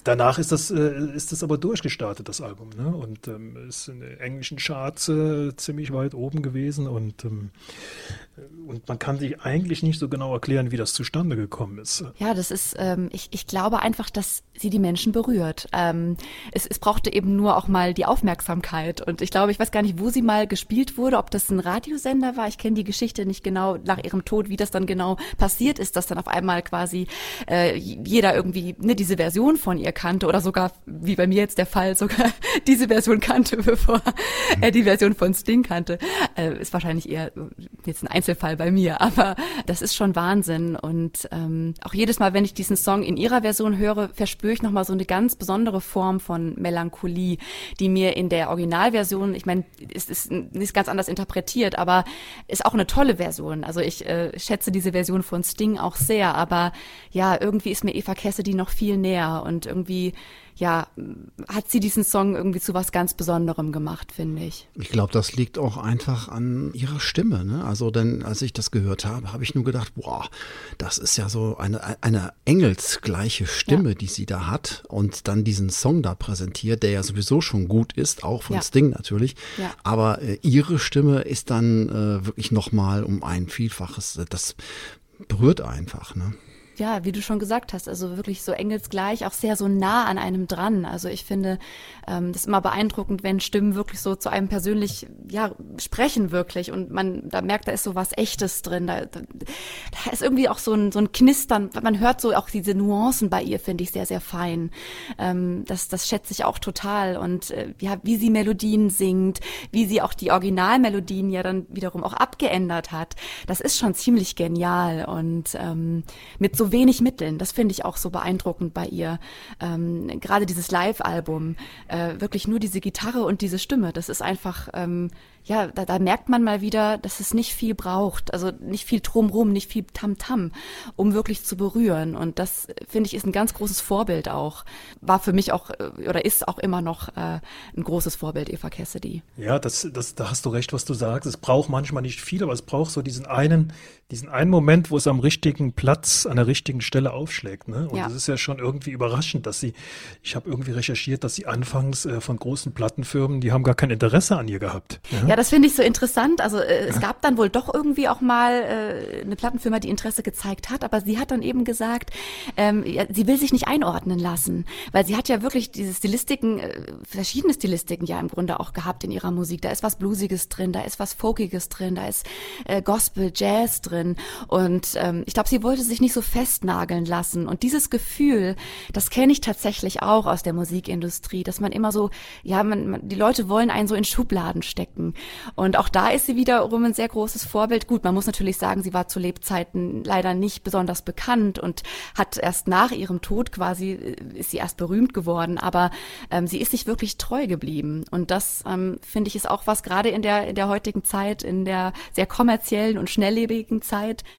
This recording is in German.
danach ist das aber durchgestartet, das Album, ne? Und ist in den englischen Charts ziemlich weit oben gewesen und man kann sich eigentlich nicht so genau erklären, wie das zustande gekommen ist. Ja, das ist, ich glaube einfach, dass sie die Menschen berührt. Es brauchte eben nur auch mal die Aufmerksamkeit und ich glaube, ich weiß gar nicht, wo sie mal gespielt wurde, ob das ein Radiosender war. Ich kenne die Geschichte nicht genau nach ihrem Tod, wie das dann genau passiert ist, dass dann auf einmal quasi jeder irgendwie diese Version von ihr kannte oder sogar, wie bei mir jetzt der Fall, sogar diese Version kannte, bevor er die Version von Sting kannte. Ist wahrscheinlich eher jetzt ein Einzelfall bei mir, aber das ist schon Wahnsinn und auch jedes Mal, wenn ich diesen Song in ihrer Version höre, verspüre ich nochmal so eine ganz besondere Form von Melancholie, die mir in der Originalversion, ich meine, ist ganz anders interpretiert, aber ist auch eine tolle Version. Also ich schätze diese Version von Sting auch sehr, aber ja, irgendwie ist mir Eva Cassidy noch viel näher und irgendwie, ja, hat sie diesen Song irgendwie zu was ganz Besonderem gemacht, finde ich. Ich glaube, das liegt auch einfach an ihrer Stimme, ne? Also denn, als ich das gehört habe, habe ich nur gedacht, boah, das ist ja so eine engelsgleiche Stimme, die sie da hat und dann diesen Song da präsentiert, der ja sowieso schon gut ist, auch von Sting natürlich. Ja. Aber ihre Stimme ist dann wirklich nochmal um ein Vielfaches, das berührt einfach, ne? Ja, wie du schon gesagt hast, also wirklich so engelsgleich, auch sehr so nah an einem dran. Also ich finde, das ist immer beeindruckend, wenn Stimmen wirklich so zu einem persönlich, ja, sprechen wirklich und man da merkt, da ist so was Echtes drin. Da ist irgendwie auch so ein Knistern, man hört so auch diese Nuancen bei ihr, finde ich sehr, sehr fein. Das schätze ich auch total und ja, wie sie Melodien singt, wie sie auch die Originalmelodien ja dann wiederum auch abgeändert hat, das ist schon ziemlich genial und mit so wenig Mitteln, das finde ich auch so beeindruckend bei ihr. Gerade dieses Live-Album, wirklich nur diese Gitarre und diese Stimme, das ist einfach, ja, da merkt man mal wieder, dass es nicht viel braucht, also nicht viel Drumrum, nicht viel Tamtam, um wirklich zu berühren. Und das, finde ich, ist ein ganz großes Vorbild auch. War für mich auch, oder ist auch immer noch ein großes Vorbild, Eva Cassidy. Ja, da hast du recht, was du sagst. Es braucht manchmal nicht viel, aber es braucht so diesen einen Moment, wo es am richtigen Platz, an der richtigen Stelle aufschlägt. Ne? Und das ist ja schon irgendwie überraschend, ich habe irgendwie recherchiert, dass sie anfangs von großen Plattenfirmen, die haben gar kein Interesse an ihr gehabt. Ja, das finde ich so interessant. Also es gab dann wohl doch irgendwie auch mal eine Plattenfirma, die Interesse gezeigt hat, aber sie hat dann eben gesagt, sie will sich nicht einordnen lassen, weil sie hat ja wirklich diese Stilistiken, verschiedene Stilistiken ja im Grunde auch gehabt in ihrer Musik. Da ist was Bluesiges drin, da ist was Folkiges drin, da ist Gospel, Jazz drin und ich glaube, sie wollte sich nicht so festnageln lassen und dieses Gefühl, das kenne ich tatsächlich auch aus der Musikindustrie, dass man immer so, ja, die Leute wollen einen so in Schubladen stecken. Und auch da ist sie wiederum ein sehr großes Vorbild. Gut, man muss natürlich sagen, sie war zu Lebzeiten leider nicht besonders bekannt und hat erst nach ihrem Tod quasi, ist sie erst berühmt geworden, aber sie ist sich wirklich treu geblieben. Und das, finde ich, ist auch was gerade in der heutigen Zeit, in der sehr kommerziellen und schnelllebigen Zeit,